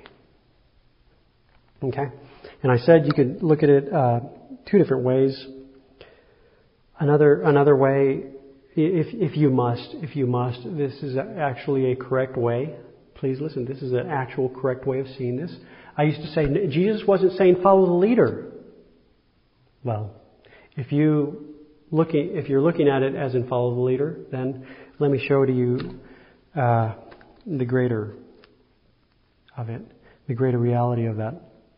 Okay? And I said you could look at it uh, two different ways. Another another way, if if you must, if you must, this is actually a correct way Please listen. This is an actual correct way of seeing this. I used to say Jesus wasn't saying follow the leader. Well, if you looking if you're looking at it as in follow the leader, then let me show to you uh, the greater of it, the greater reality of that.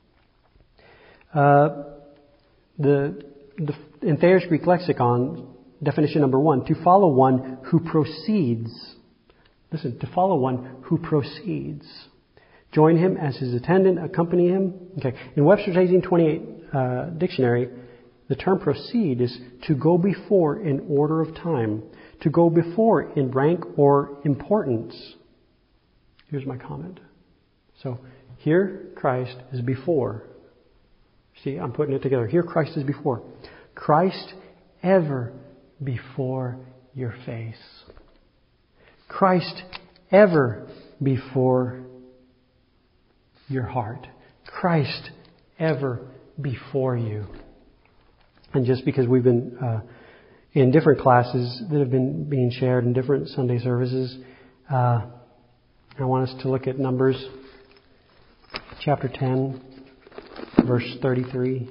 Uh, the, the in Thayer's Greek lexicon, definition number one: to follow one who proceeds. Listen, to follow one who proceeds. Join him as his attendant, accompany him. Okay. In Webster's eighteen twenty-eight uh, dictionary, the term proceed is to go before in order of time, to go before in rank or importance. Here's my comment. So here Christ is before. See, I'm putting it together. Here Christ is before. Christ ever before your face. Christ ever before your heart. Christ ever before you. And just because we've been uh, in different classes that have been being shared in different Sunday services, uh, I want us to look at Numbers chapter ten, verse thirty-three.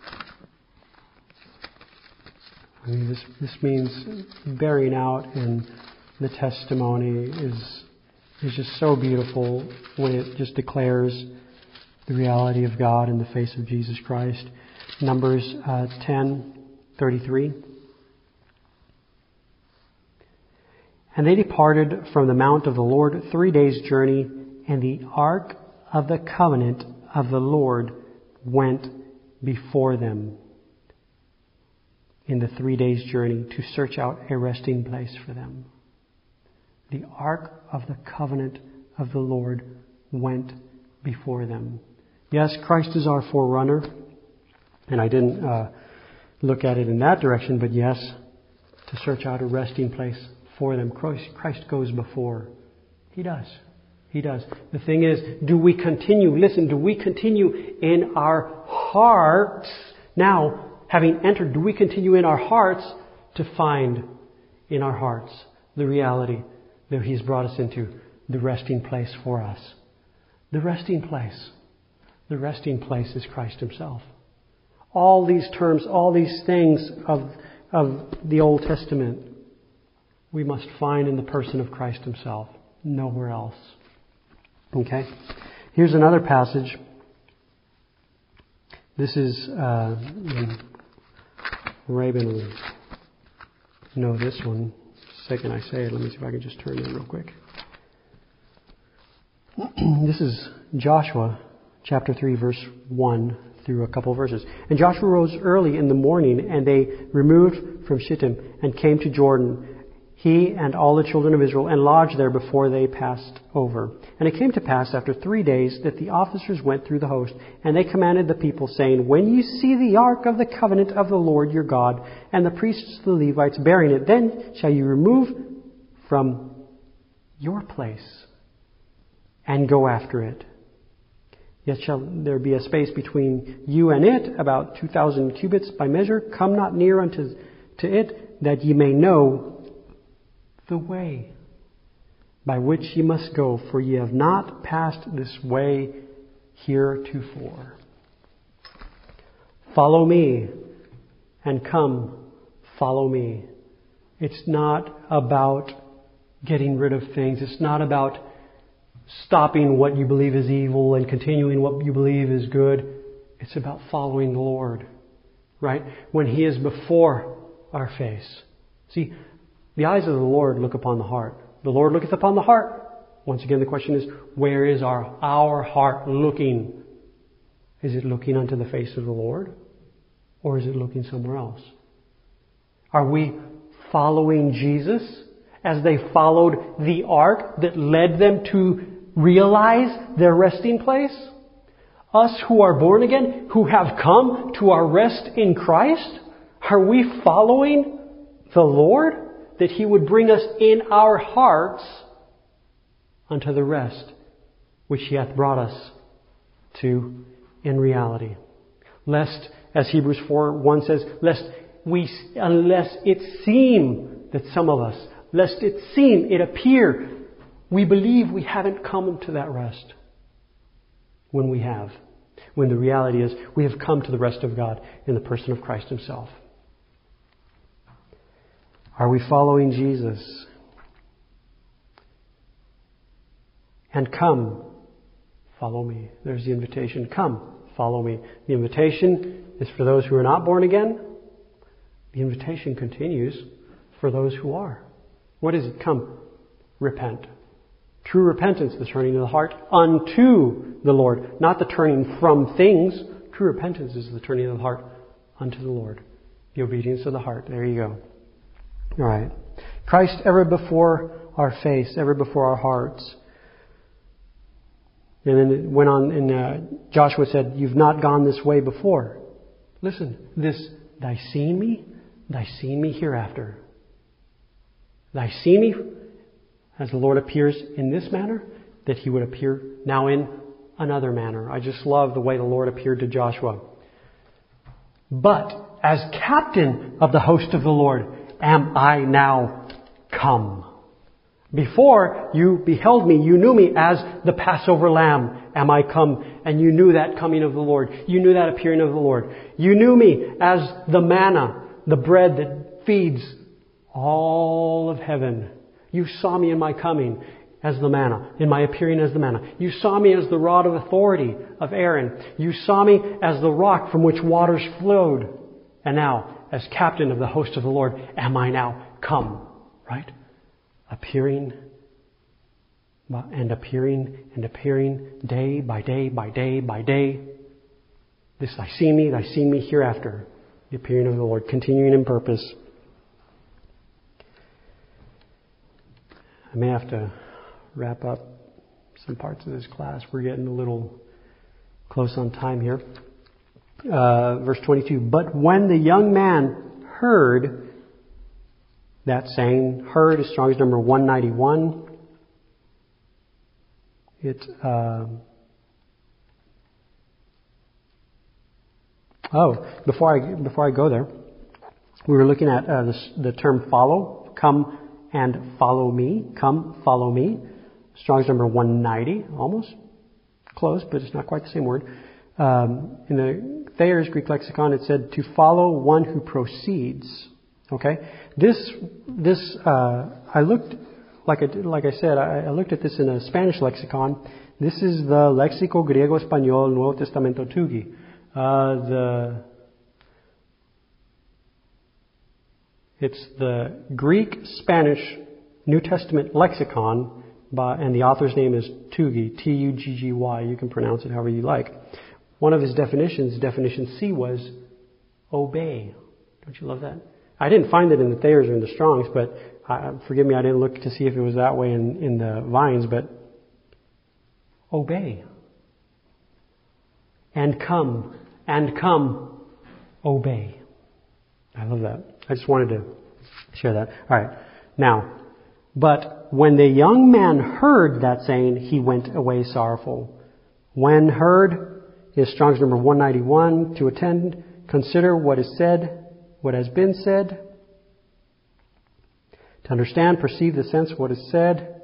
I mean, this this means bearing out, and the testimony is is just so beautiful when it just declares the reality of God in the face of Jesus Christ. Numbers uh, ten thirty-three. And they departed from the mount of the Lord three days' journey, and the ark of the covenant of the Lord went before them in the three days' journey to search out a resting place for them. The ark of the covenant of the Lord went before them. Yes, Christ is our forerunner, and I didn't uh, look at it in that direction, but yes, to search out a resting place for them. Christ, Christ goes before. He does. He does. The thing is, do we continue, listen, do we continue in our hearts, now, having entered, do we continue in our hearts to find in our hearts the reality that He's brought us into, the resting place for us? The resting place. The resting place is Christ Himself. All these terms, all these things of, of the Old Testament, we must find in the person of Christ Himself. Nowhere else. Okay? Here's another passage. This is, uh, Rabin will know this one. The second I say it, let me see if I can just turn it real quick. This is Joshua chapter three, verse one through a couple of verses. And Joshua rose early in the morning, and they removed from Shittim and came to Jordan, he and all the children of Israel, and lodged there before they passed over. And it came to pass after three days that the officers went through the host, and they commanded the people, saying, when you see the ark of the covenant of the Lord your God, and the priests, the Levites, bearing it, then shall you remove from your place and go after it. Yet shall there be a space between you and it, about two thousand cubits by measure. Come not near unto to it, that ye may know the way by which ye must go, for ye have not passed this way heretofore. Follow me, and come, follow me. It's not about getting rid of things. It's not about stopping what you believe is evil and continuing what you believe is good. It's about following the Lord, right? When He is before our face. See, the eyes of the Lord look upon the heart. The Lord looketh upon the heart. Once again, the question is, where is our, our heart looking? Is it looking unto the face of the Lord? Or is it looking somewhere else? Are we following Jesus as they followed the ark that led them to realize their resting place? Us who are born again, who have come to our rest in Christ, are we following the Lord, that He would bring us in our hearts unto the rest which He hath brought us to in reality? Lest, as Hebrews four one says, lest we, unless it seem that some of us, lest it seem, it appear We believe we haven't come to that rest when we have. When the reality is we have come to the rest of God in the person of Christ Himself. Are we following Jesus? And come, follow me. There's the invitation. Come, follow me. The invitation is for those who are not born again. The invitation continues for those who are. What is it? Come, repent. True repentance, the turning of the heart unto the Lord. Not the turning from things. True repentance is the turning of the heart unto the Lord. The obedience of the heart. There you go. All right. Christ ever before our face, ever before our hearts. And then it went on, and uh, Joshua said, you've not gone this way before. Listen, this, thy seen me, thy seen me hereafter. Thy seen me, as the Lord appears in this manner, that He would appear now in another manner. I just love the way the Lord appeared to Joshua. But as captain of the host of the Lord, am I now come. Before you beheld me, you knew me as the Passover lamb. Am I come? And you knew that coming of the Lord. You knew that appearing of the Lord. You knew me as the manna, the bread that feeds all of heaven. You saw me in my coming as the manna, in my appearing as the manna. You saw me as the rod of authority of Aaron. You saw me as the rock from which waters flowed. And now, as captain of the host of the Lord, am I now come? Right? Appearing and appearing and appearing day by day by day by day. This thy see me, thy see me hereafter. The appearing of the Lord, continuing in purpose. I may have to wrap up some parts of this class. We're getting a little close on time here. Uh, verse twenty-two. But when the young man heard that saying, heard is Strong's number one ninety-one. It, uh, oh, before I before I go there, we were looking at uh, this, the term follow. Come and follow me. Come, follow me. Strong's number one ninety, almost close, but it's not quite the same word. Um, in the Thayer's Greek lexicon, it said to follow one who proceeds. Okay, this this uh, I looked like I like I said I, I looked at this in a Spanish lexicon. This is the Léxico Griego Español Nuevo Testamento Tugi. Uh, the it's the Greek Spanish New Testament lexicon, by, and the author's name is Tugi, T U G G Y. You can pronounce it however you like. One of his definitions, definition C, was obey. Don't you love that? I didn't find it in the Thayers or in the Strongs, but uh, forgive me, I didn't look to see if it was that way in, in the Vines, but obey. And come, and come, obey. I love that. I just wanted to share that. All right. Now, but when the young man heard that saying, he went away sorrowful. When heard is Strong's number one ninety-one. To attend, consider what is said, what has been said. To understand, perceive the sense of what is said.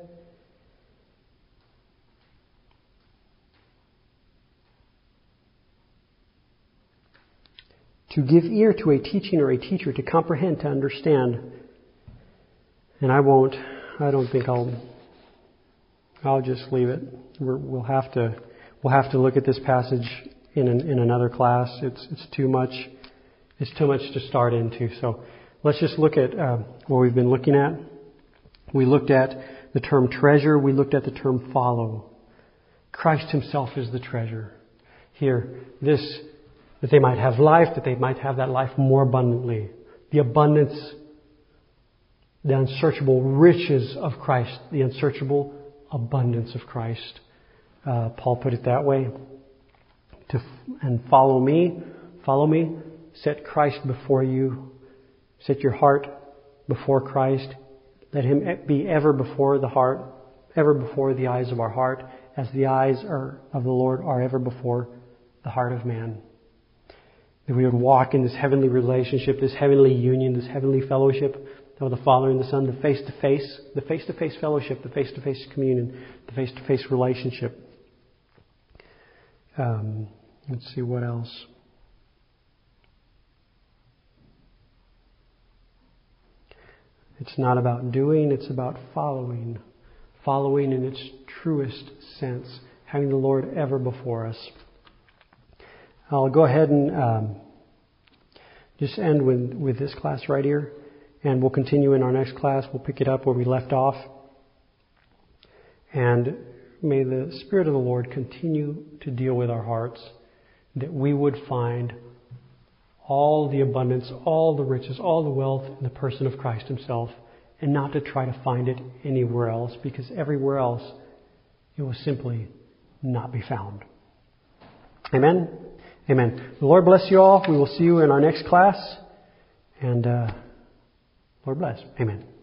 To give ear to a teaching or a teacher, to comprehend, to understand. And I won't, I don't think I'll, I'll just leave it. We're, we'll have to, we'll have to look at this passage in an, in another class. It's, it's too much, it's too much to start into. So let's just look at uh, what we've been looking at. We looked at the term treasure. We looked at the term follow. Christ Himself is the treasure. Here, this, that they might have life, that they might have that life more abundantly. The abundance, the unsearchable riches of Christ, the unsearchable abundance of Christ. Uh, Paul put it that way. To and follow me, follow me. Set Christ before you. Set your heart before Christ. Let Him be ever before the heart, ever before the eyes of our heart, as the eyes are, of the Lord are ever before the heart of man. That we would walk in this heavenly relationship, this heavenly union, this heavenly fellowship of the Father and the Son, the face-to-face, the face-to-face fellowship, the face-to-face communion, the face-to-face relationship. Um, let's see what else. It's not about doing, it's about following. Following in its truest sense. Having the Lord ever before us. I'll go ahead and um, just end with, with this class right here. And we'll continue in our next class. We'll pick it up where we left off. And may the Spirit of the Lord continue to deal with our hearts. That we would find all the abundance, all the riches, all the wealth in the person of Christ Himself, and not to try to find it anywhere else, because everywhere else it will simply not be found. Amen? Amen. The Lord bless you all. We will see you in our next class. And uh, Lord bless. Amen.